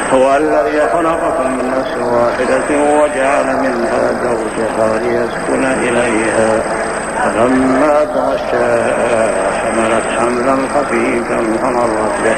هو الذي خلقكم من نفس واحدة وجعل منها زوجها ليسكن إليها فلما تغشاها حملت حملا خفيفا فمرت به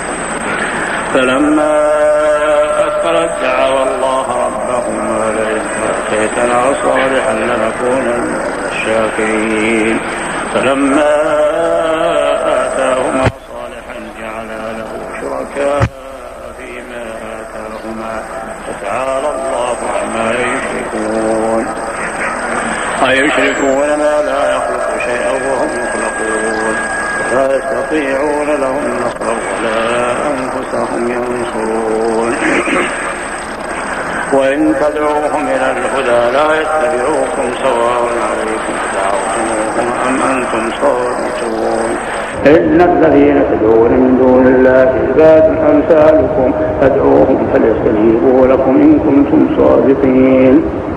فلما أثقلت دعوا الله ربهما لئن آتيتنا صالحا لنكونن من الشاكرين فلما آتاهما صالحا جعلا له شركاء فيما آتاهما فتعالى الله عما يشركون أيشركون ما لا يخلق شيئا وهم يخلقون لا يستطيعون لهم نصرا ولا أنفسهم ينصرون وإن تدعوهم إلى الهدى لا يتبعوكم سواء عليكم دعوتموهم أم أنتم صامتون إن الذين تدعون من دون الله عباد أمثالكم فادعوهم فليستجيبوا لكم إن كنتم صادقين